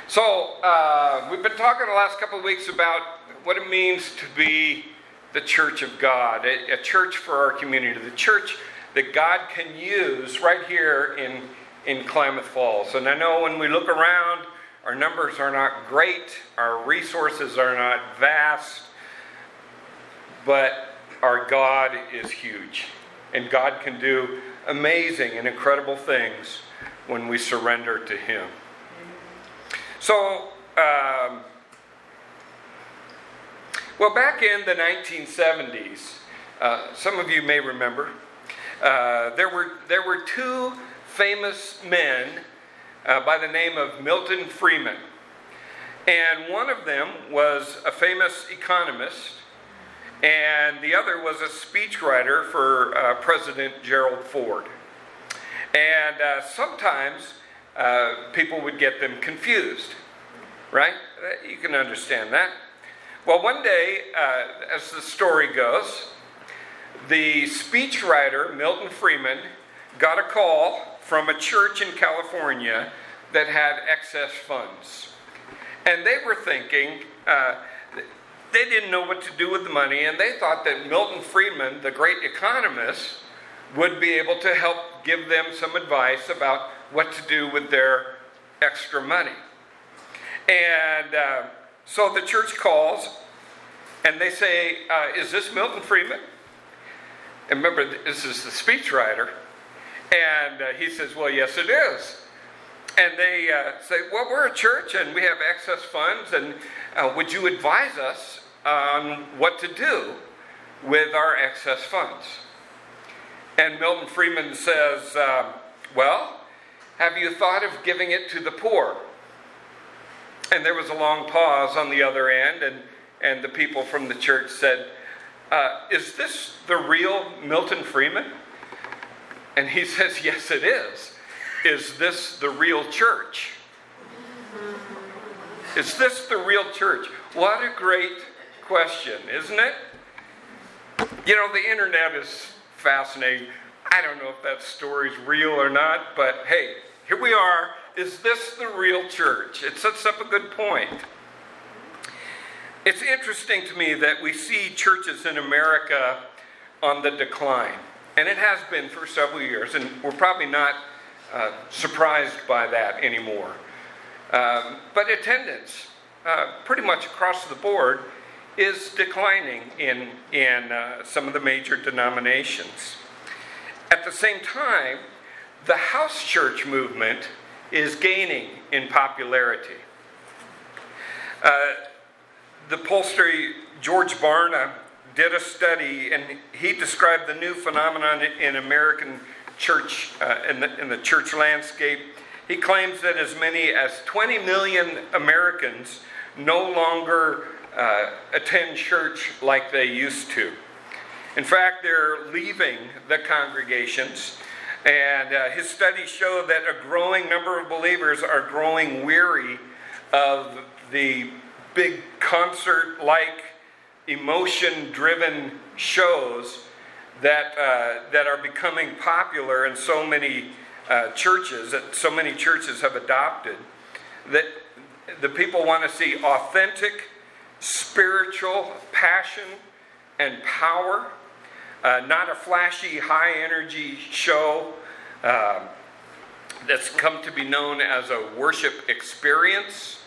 So, we've been talking the last couple of weeks about what it means to be the church of God, a church for our community, the church that God can use right here in Klamath Falls. And I know when we look around, our numbers are not great, our resources are not vast, but our God is huge. And God can do amazing and incredible things when we surrender to Him. So, back in the 1970s, some of you may remember, there were two famous men by the name of Milton Friedman. And one of them was a famous economist, and the other was a speechwriter for President Gerald Ford. And sometimes people would get them confused, right? You can understand that. Well, one day, as the story goes, the speechwriter, Milton Friedman, got a call from a church in California that had excess funds. And they were thinking, they didn't know what to do with the money, and they thought that Milton Friedman, the great economist, would be able to help give them some advice about what to do with their extra money. And so the church calls, and they say, is this Milton Friedman? And remember, this is the speechwriter. And he says, well, yes, it is. And they say, well, we're a church, and we have excess funds, and would you advise us on what to do with our excess funds? And Milton Friedman says, well, have you thought of giving it to the poor? And there was a long pause on the other end, and the people from the church said, is this the real Milton Friedman? And he says, yes, it is. Is this the real church? Is this the real church? What a great question, isn't it? You know, the internet is fascinating. I don't know if that story's real or not, but hey, here we are. Is this the real church? It sets up a good point. It's interesting to me that we see churches in America on the decline. And it has been for several years, and we're probably not surprised by that anymore. But attendance, pretty much across the board, is declining in some of the major denominations. At the same time, the house church movement is gaining in popularity. The pollster George Barna did a study, and he described the new phenomenon in American church, in the church landscape. He claims that as many as 20 million Americans no longer attend church like they used to. In fact, they're leaving the congregations, and his studies show that a growing number of believers are growing weary of the big concert-like, emotion-driven shows that are becoming popular in so many churches, that so many churches have adopted, that the people want to see authentic, spiritual passion and power, not a flashy, high-energy show that's come to be known as a worship experience.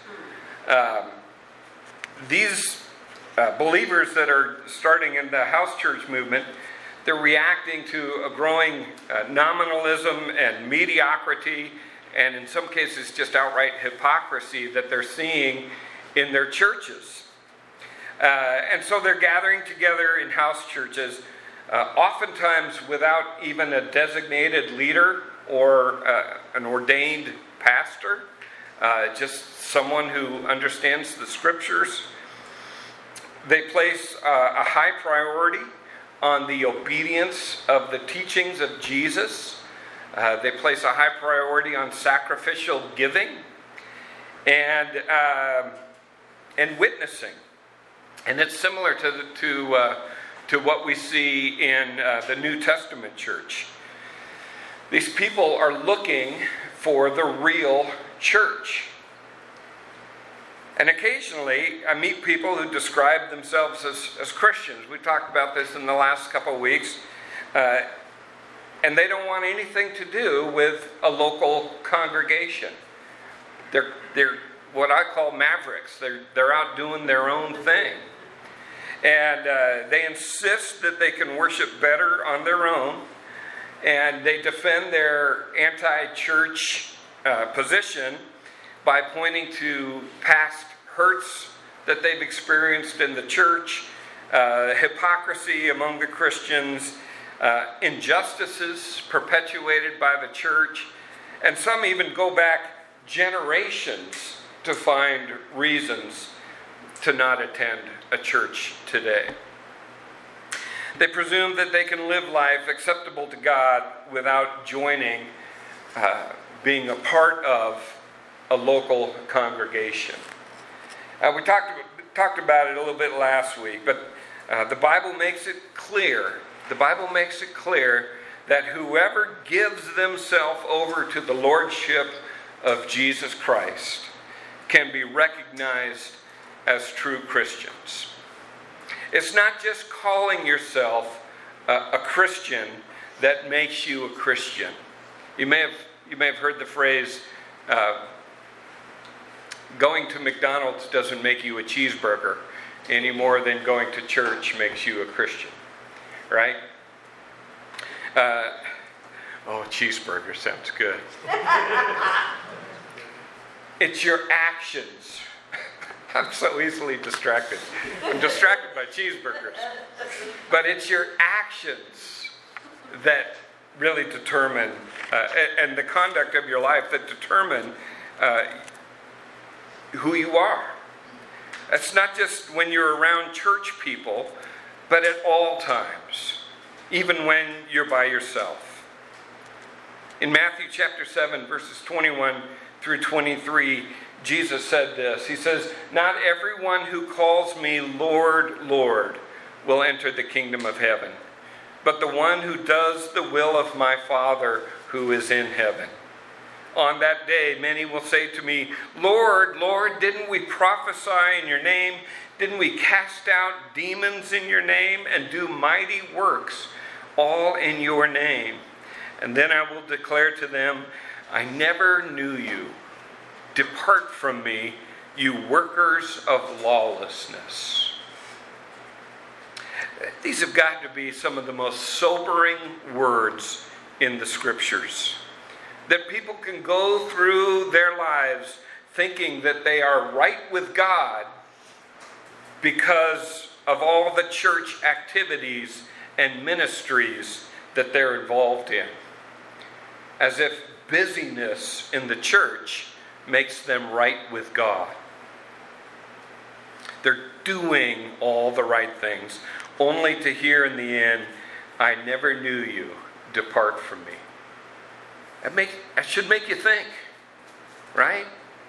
These believers that are starting in the house church movement, they're reacting to a growing nominalism and mediocrity, and in some cases just outright hypocrisy that they're seeing in their churches. And so they're gathering together in house churches, oftentimes without even a designated leader or an ordained pastor, just someone who understands the scriptures. They place a high priority on the obedience of the teachings of Jesus. They place a high priority on sacrificial giving and witnessing. And it's similar to what we see in the New Testament church. These people are looking for the real church. And occasionally, I meet people who describe themselves as Christians. We talked about this in the last couple of weeks. And they don't want anything to do with a local congregation. They're what I call mavericks. They're out doing their own thing. And they insist that they can worship better on their own. And they defend their anti-church position by pointing to past hurts that they've experienced in the church, hypocrisy among the Christians, injustices perpetuated by the church, and some even go back generations to find reasons to not attend a church today. They presume that they can live life acceptable to God without joining, being a part of a local congregation. We talked about it a little bit last week, but the Bible makes it clear. The Bible makes it clear that whoever gives themselves over to the lordship of Jesus Christ can be recognized as true Christians. It's not just calling yourself a Christian that makes you a Christian. You may have heard the phrase, going to McDonald's doesn't make you a cheeseburger any more than going to church makes you a Christian. Right? Cheeseburger sounds good. It's your actions. I'm so easily distracted. I'm distracted by cheeseburgers. But it's your actions that really determine, and the conduct of your life that determine who you are. That's not just when you're around church people, but at all times, even when you're by yourself. In Matthew chapter 7, verses 21 through 23, Jesus said this. He says, "Not everyone who calls me Lord, Lord will enter the kingdom of heaven, but the one who does the will of my Father who is in heaven. On that day, many will say to me, 'Lord, Lord, didn't we prophesy in your name? Didn't we cast out demons in your name and do mighty works all in your name?' And then I will declare to them, 'I never knew you. Depart from me, you workers of lawlessness.'" These have got to be some of the most sobering words in the Scriptures. That people can go through their lives thinking that they are right with God because of all the church activities and ministries that they're involved in. As if busyness in the church makes them right with God. They're doing all the right things, only to hear in the end, "I never knew you, depart from me." That should make you think, right?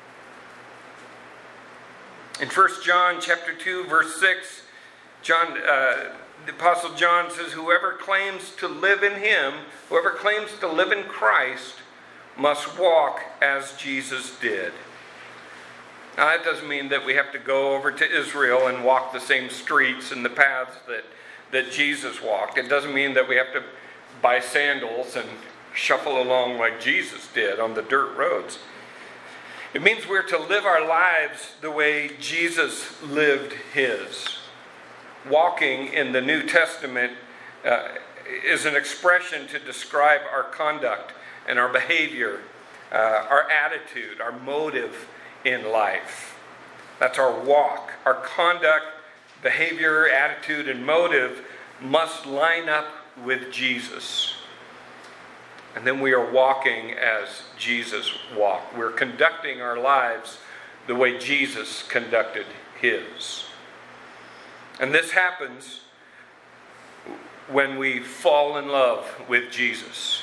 In 1 John chapter 2, verse 6, the Apostle John says, "Whoever claims to live in him, whoever claims to live in Christ, must walk as Jesus did." Now, that doesn't mean that we have to go over to Israel and walk the same streets and the paths that Jesus walked. It doesn't mean that we have to buy sandals and shuffle along like Jesus did on the dirt roads. It means we're to live our lives the way Jesus lived his. Walking in the New Testament is an expression to describe our conduct and our behavior, our attitude, our motive in life. That's our walk. Our conduct, behavior, attitude, and motive must line up with Jesus. And then we are walking as Jesus walked. We're conducting our lives the way Jesus conducted his. And this happens when we fall in love with Jesus.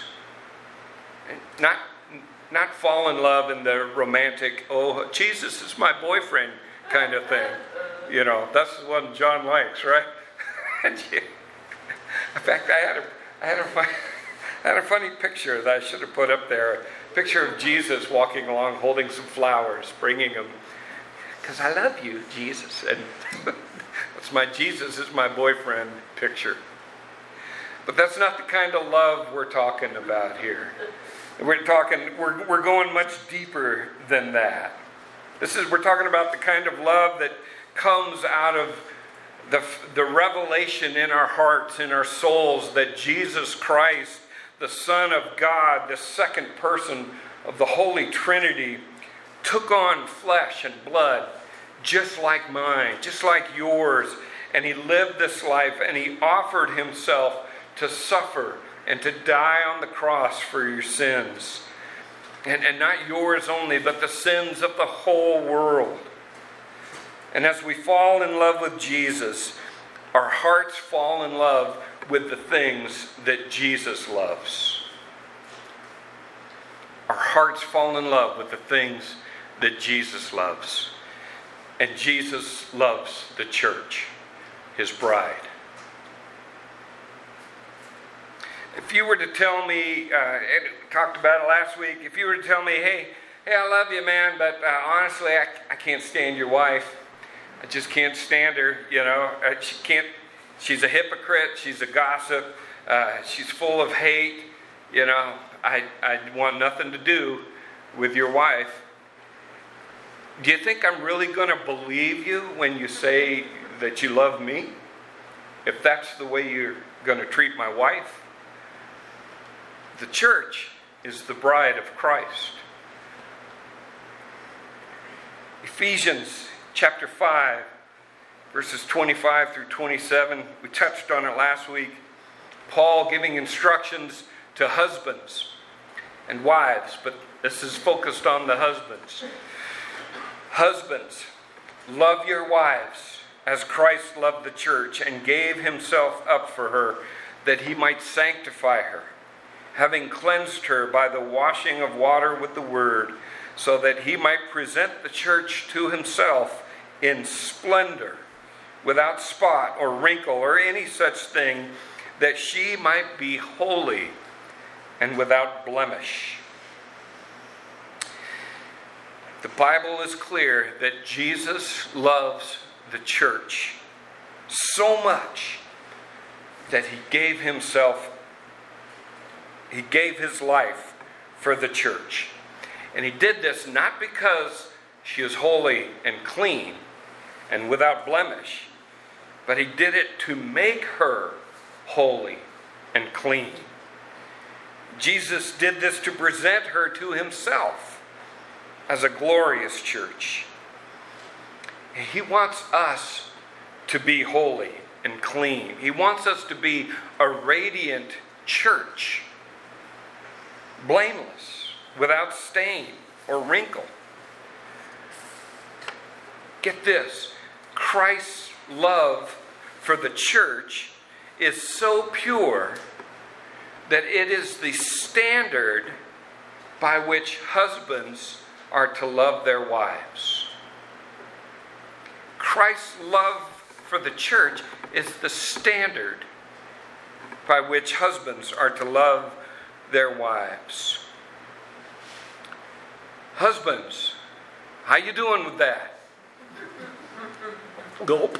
Not fall in love in the romantic, "Oh, Jesus is my boyfriend" kind of thing. You know, that's the one John likes, right? In fact, I had a funny picture that I should have put up there. A picture of Jesus walking along holding some flowers, bringing them. because I love you, Jesus. And that's my Jesus is my boyfriend picture. But that's not the kind of love we're talking about here. We're going much deeper than that. We're talking about the kind of love that comes out of the revelation in our hearts, in our souls, that Jesus Christ, the Son of God, the second person of the Holy Trinity, took on flesh and blood just like mine, just like yours. And he lived this life, and he offered himself to suffer and to die on the cross for your sins. And not yours only, but the sins of the whole world. And as we fall in love with Jesus, our hearts fall in love with the things that Jesus loves. Our hearts fall in love with the things that Jesus loves. And Jesus loves the church, his bride. If you were to tell me, Ed talked about it last week, if you were to tell me, hey, I love you, man, but honestly, I can't stand your wife. I just can't stand her, she's a hypocrite, she's a gossip, she's full of hate, I want nothing to do with your wife. Do you think I'm really going to believe you when you say that you love me? If that's the way you're going to treat my wife? The church is the bride of Christ. Ephesians chapter 5, verses 25 through 27. We touched on it last week. Paul giving instructions to husbands and wives, but this is focused on the husbands. Husbands, love your wives as Christ loved the church and gave himself up for her, that he might sanctify her, having cleansed her by the washing of water with the word, so that he might present the church to himself in splendor, without spot or wrinkle or any such thing, that she might be holy and without blemish. The Bible is clear that Jesus loves the church so much that he gave his life for the church. And he did this not because she is holy and clean and without blemish, but he did it to make her holy and clean. Jesus did this to present her to himself as a glorious church. He wants us to be holy and clean. He wants us to be a radiant church, blameless, without stain or wrinkle. Get this, Christ's love for the church is so pure that it is the standard by which husbands are to love their wives. Christ's love for the church is the standard by which husbands are to love their wives. Husbands, how you doing with that? Gulp.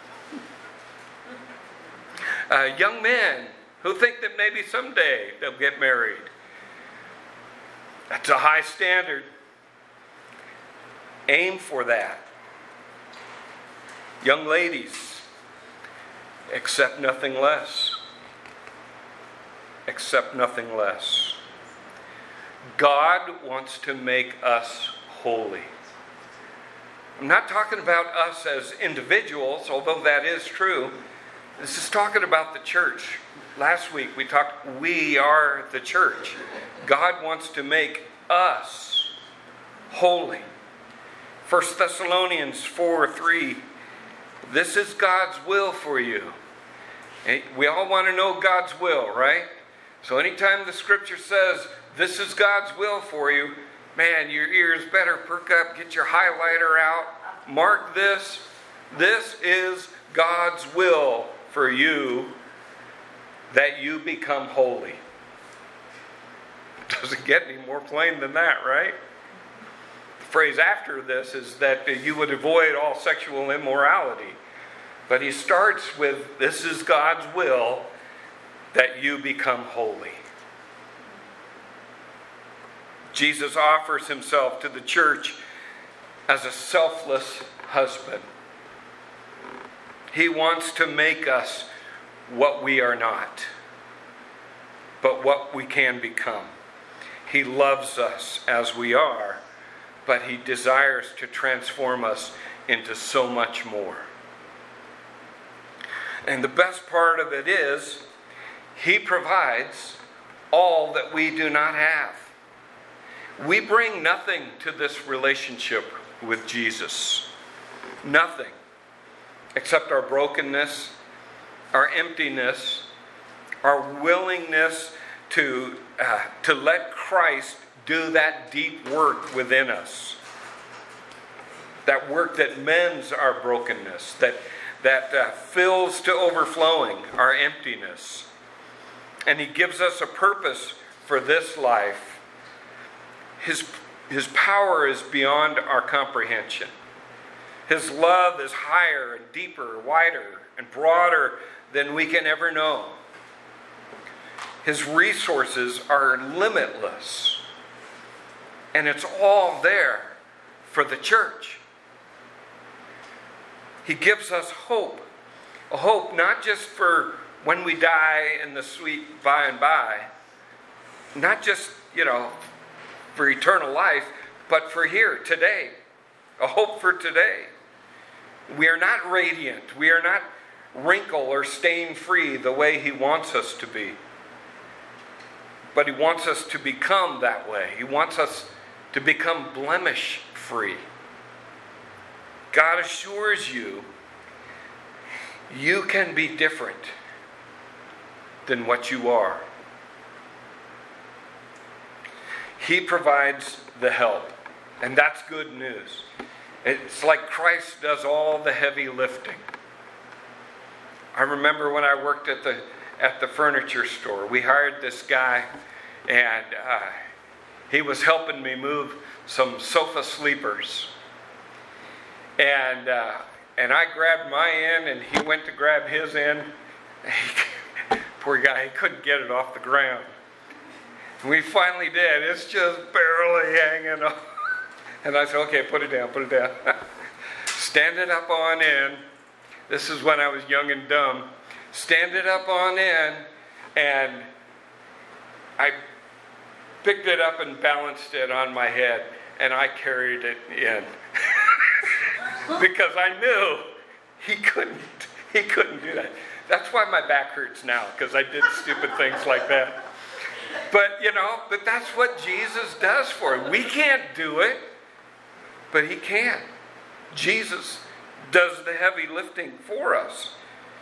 Young men who think that maybe someday they'll get married. That's a high standard. Aim for that. Young ladies, accept nothing less. Accept nothing less. God wants to make us holy. I'm not talking about us as individuals, although that is true. This is talking about the church. Last week we are the church. God wants to make us holy. 1 Thessalonians 4:3. This is God's will for you. We all want to know God's will, right? So anytime the scripture says, this is God's will for you, man, your ears better perk up, get your highlighter out, mark this. This is God's will for you, that you become holy. It doesn't get any more plain than that, right? phrase after this is that you would avoid all sexual immorality. But he starts with, this is God's will, that you become holy. Jesus offers himself to the church as a selfless husband. He wants to make us what we are not, but what we can become. He loves us as we are, but he desires to transform us into so much more. And the best part of it is, he provides all that we do not have. We bring nothing to this relationship with Jesus. Nothing. Except our brokenness, our emptiness, our willingness to let Christ do that deep work within us. That work that mends our brokenness, that fills to overflowing our emptiness. And he gives us a purpose for this life. His power is beyond our comprehension. His love is higher and deeper, wider and broader than we can ever know. His resources are limitless. And it's all there for the church. He gives us hope. A hope not just for when we die in the sweet by and by. Not just, for eternal life, but for here, today. A hope for today. We are not radiant. We are not wrinkle or stain free the way he wants us to be. But he wants us to become that way. He wants us to become blemish free. God assures you, you can be different than what you are. He provides the help, and that's good news. It's like Christ does all the heavy lifting. I remember when I worked at the furniture store, we hired this guy, and he was helping me move some sofa sleepers. And I grabbed my end, and he went to grab his end. Poor guy, he couldn't get it off the ground. And we finally did. It's just barely hanging on. And I said, okay, put it down. Stand it up on end. This is when I was young and dumb. Stand it up on end. And I picked it up and balanced it on my head. And I carried it in. Because I knew he couldn't do that. That's why my back hurts now, because I did stupid things like that. But that's what Jesus does for us. We can't do it, but he can. Jesus does the heavy lifting for us.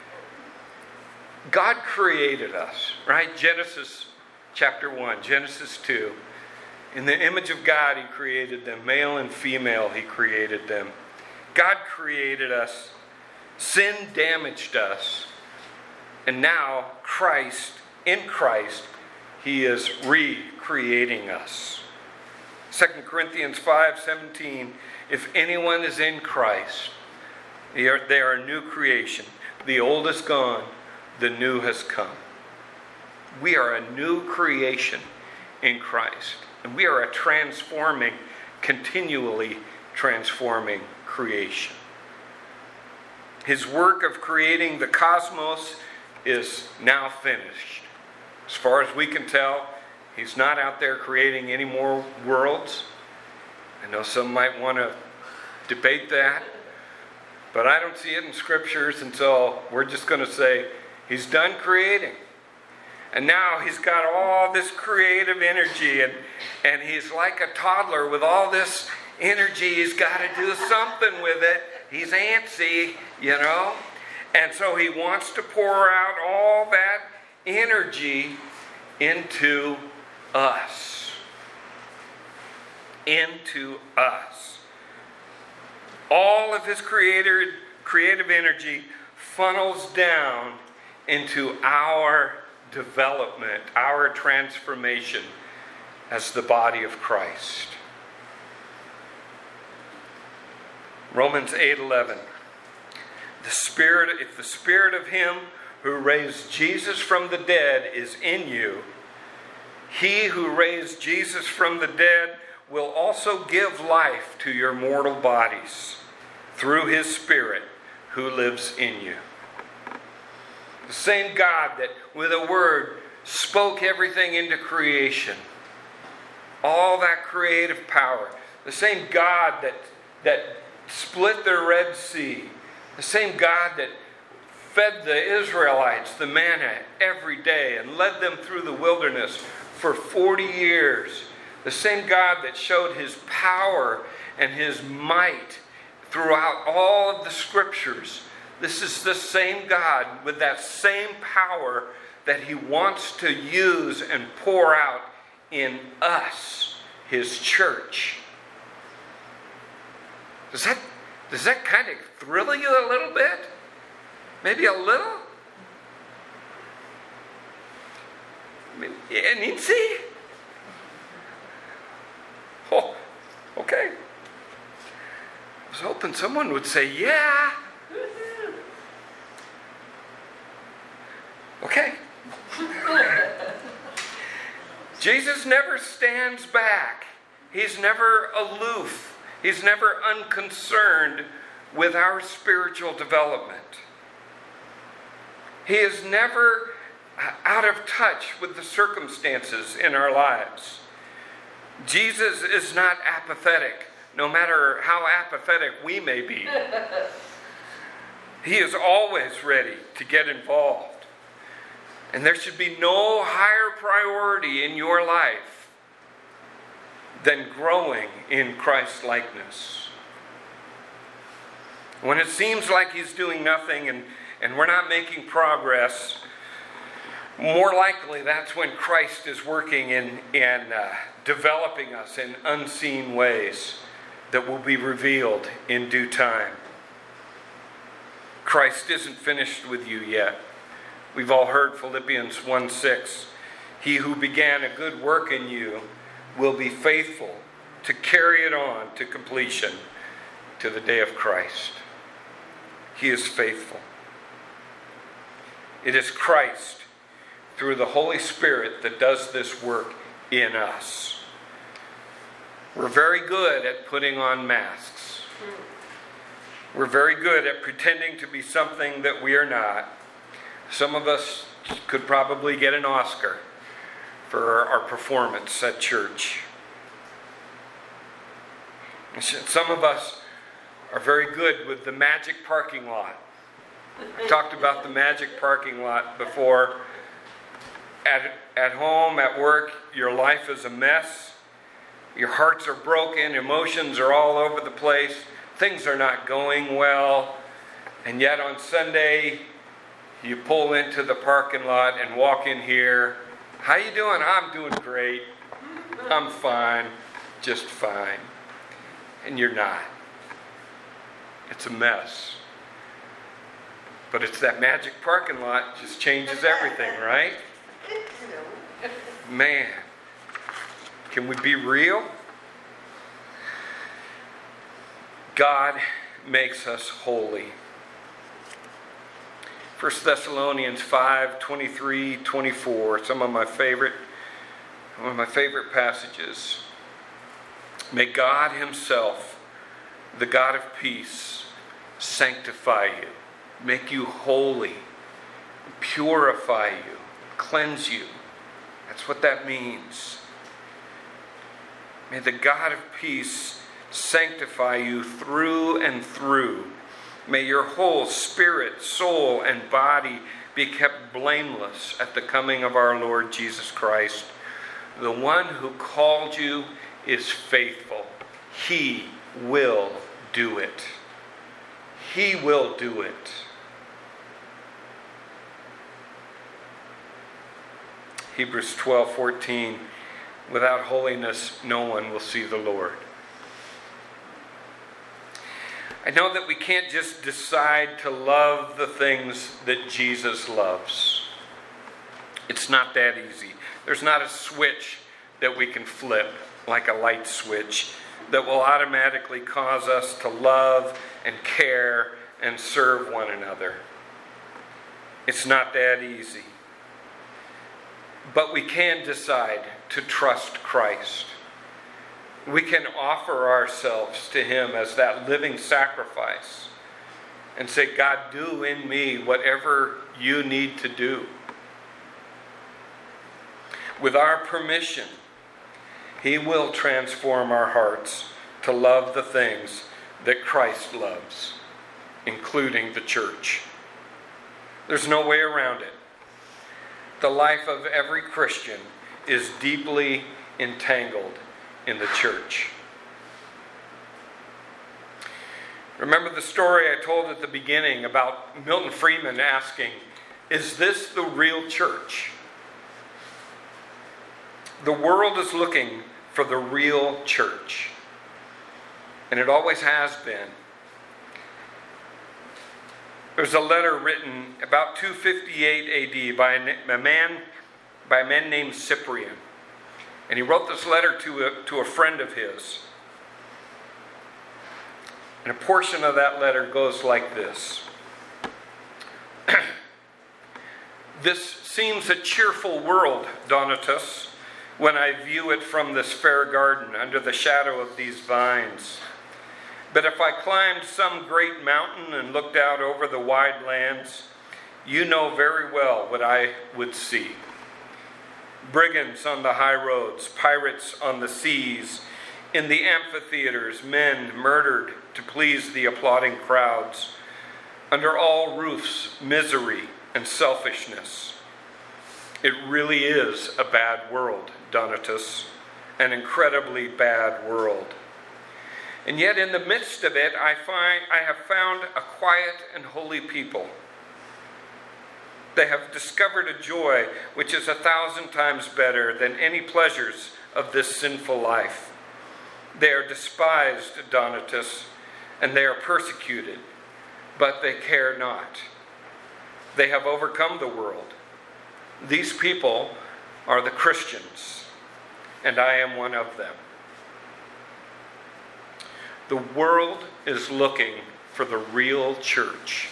God created us, right? Genesis chapter 1, Genesis 2. In the image of God, he created them. Male and female, he created them. God created us. Sin damaged us. And now, in Christ, he is recreating us. 2 Corinthians 5:17, if anyone is in Christ, they are a new creation. The old is gone, the new has come. We are a new creation in Christ. And we are a continually transforming creation. His work of creating the cosmos is now finished. As far as we can tell, he's not out there creating any more worlds. I know some might want to debate that, but I don't see it in scriptures, and so we're just going to say he's done creating. And now he's got all this creative energy, and he's like a toddler with all this energy. He's got to do something with it. He's antsy, And so he wants to pour out all that energy into us. Into us. All of his creative energy funnels down into our development, our transformation as the body of Christ. Romans 8:11. If the Spirit of Him who raised Jesus from the dead is in you, He who raised Jesus from the dead will also give life to your mortal bodies through His Spirit who lives in you. The same God that with a word spoke everything into creation, all that creative power, the same God that split the Red Sea, the same God that fed the Israelites the manna every day and led them through the wilderness for 40 years. The same God that showed His power and His might throughout all of the Scriptures. This is the same God with that same power that He wants to use and pour out in us, His church. Does that kind of thrill you a little bit? Maybe a little? And see? Oh, okay. I was hoping someone would say, yeah. Okay. Jesus never stands back. He's never aloof. He's never unconcerned with our spiritual development. He is never out of touch with the circumstances in our lives. Jesus is not apathetic, no matter how apathetic we may be. He is always ready to get involved. And there should be no higher priority in your life than growing in Christ-likeness. When it seems like He's doing nothing and we're not making progress, more likely that's when Christ is working in developing us in unseen ways that will be revealed in due time. Christ isn't finished with you yet. We've all heard Philippians 1:6. He who began a good work in you will be faithful to carry it on to completion to the day of Christ. He is faithful. It is Christ, through the Holy Spirit, that does this work in us. We're very good at putting on masks. We're very good at pretending to be something that we are not. Some of us could probably get an Oscar for our performance at church. Some of us are very good with the magic parking lot. I talked about the magic parking lot before. At home, at work, your life is a mess. Your hearts are broken. Emotions are all over the place. Things are not going well. And yet on Sunday, you pull into the parking lot and walk in here. How you doing? I'm doing great. I'm fine. Just fine. And you're not. It's a mess. But it's that magic parking lot just changes everything, right? Man, can we be real? God makes us holy. 1 Thessalonians 5:23-24, one of my favorite passages. May God Himself, the God of peace, sanctify you, make you holy, purify you, cleanse you. That's what that means. May the God of peace sanctify you through and through. May your whole spirit, soul, and body be kept blameless at the coming of our Lord Jesus Christ. The one who called you is faithful. He will do it. He will do it. Hebrews 12:14, without holiness, no one will see the Lord. I know that we can't just decide to love the things that Jesus loves. It's not that easy. There's not a switch that we can flip, like a light switch, that will automatically cause us to love and care and serve one another. It's not that easy. But we can decide to trust Christ. We can offer ourselves to Him as that living sacrifice and say, God, do in me whatever you need to do. With our permission, He will transform our hearts to love the things that Christ loves, including the church. There's no way around it. The life of every Christian is deeply entangled in the church. Remember the story I told at the beginning about Milton Friedman asking, is this the real church? The world is looking for the real church. And it always has been. There's a letter written about 258 AD by a man named Cyprian. And he wrote this letter to a friend of his. And a portion of that letter goes like this. This seems a cheerful world, Donatus, when I view it from this fair garden under the shadow of these vines. But if I climbed some great mountain and looked out over the wide lands, you know very well what I would see. Brigands on the high roads, pirates on the seas, in the amphitheaters, men murdered to please the applauding crowds. Under all roofs, misery and selfishness. It really is a bad world, Donatus, an incredibly bad world. And yet in the midst of it, I have found a quiet and holy people. They have discovered a joy which is 1,000 times better than any pleasures of this sinful life. They are despised, Donatus, and they are persecuted, but they care not. They have overcome the world. These people are the Christians, and I am one of them. The world is looking for the real church.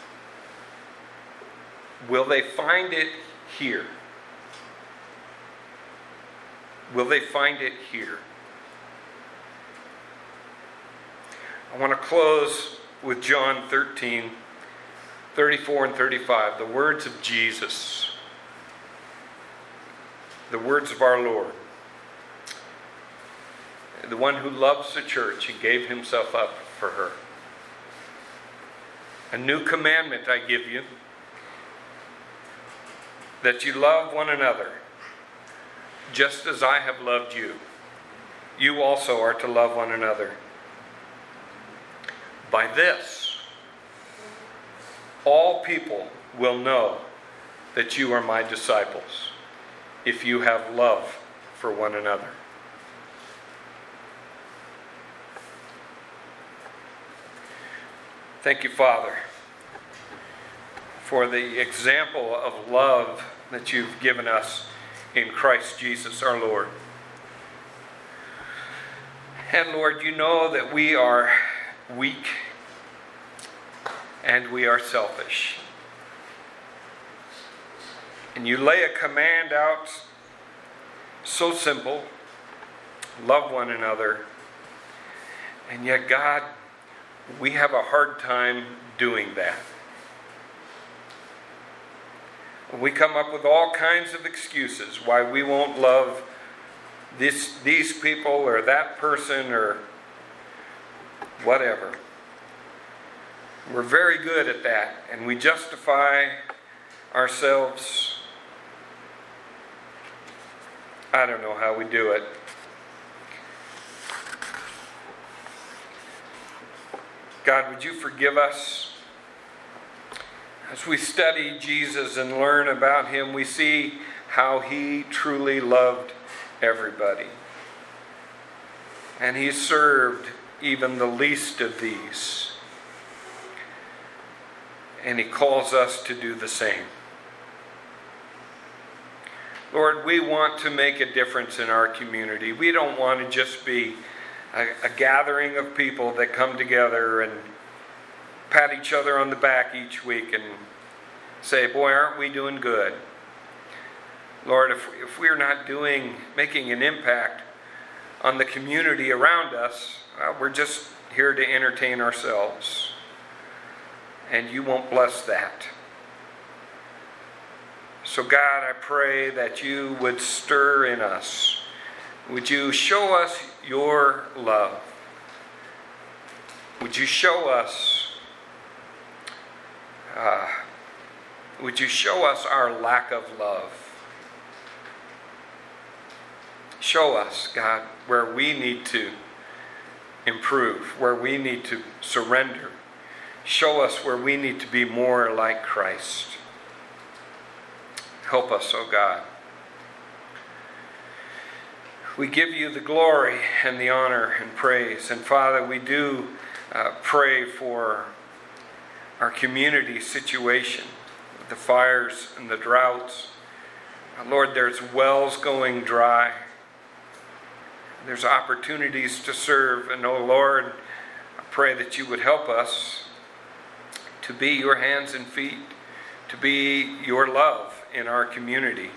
Will they find it here? Will they find it here? I want to close with John 13, 34 and 35, the words of Jesus, the words of our Lord. The one who loves the church and gave himself up for her. A new commandment I give you, that you love one another, just as I have loved you. You also are to love one another. By this, all people will know that you are my disciples, if you have love for one another. Thank you, Father, for the example of love that you've given us in Christ Jesus our Lord. And Lord, you know that we are weak and we are selfish. And you lay a command out so simple, love one another. And yet, God, we have a hard time doing that. We come up with all kinds of excuses why we won't love these people or that person or whatever. We're very good at that, and we justify ourselves. I don't know how we do it. God, would you forgive us? As we study Jesus and learn about him, we see how he truly loved everybody. And he served even the least of these. And he calls us to do the same. Lord, we want to make a difference in our community. We don't want to just be a gathering of people that come together and pat each other on the back each week and say, boy, aren't we doing good? Lord, if we're not making an impact on the community around us, we're just here to entertain ourselves. And you won't bless that. So God, I pray that you would stir in us. Would you show us your love? Would you show us our lack of love? Show us, God, where we need to improve, where we need to surrender. Show us where we need to be more like Christ. Help us, oh God. We give you the glory and the honor and praise. And Father, we do pray for our community situation, the fires and the droughts. Lord, there's wells going dry. There's opportunities to serve. And oh Lord, I pray that you would help us to be your hands and feet, to be your love in our community.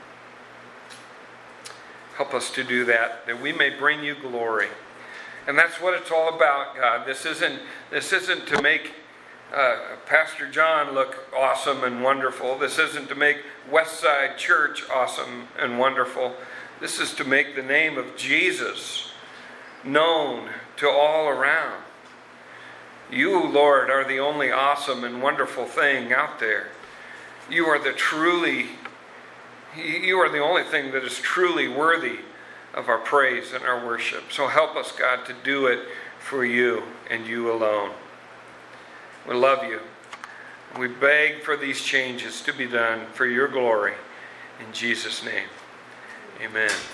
Help us to do that we may bring you glory. And that's what it's all about, God. This isn't to make Pastor John look awesome and wonderful. This isn't to make Westside Church awesome and wonderful. This is to make the name of Jesus known to all around. You, Lord, are the only awesome and wonderful thing out there. You are the only thing that is truly worthy of our praise and our worship. So help us, God, to do it for you and you alone. We love you. We beg for these changes to be done for your glory. In Jesus' name, amen.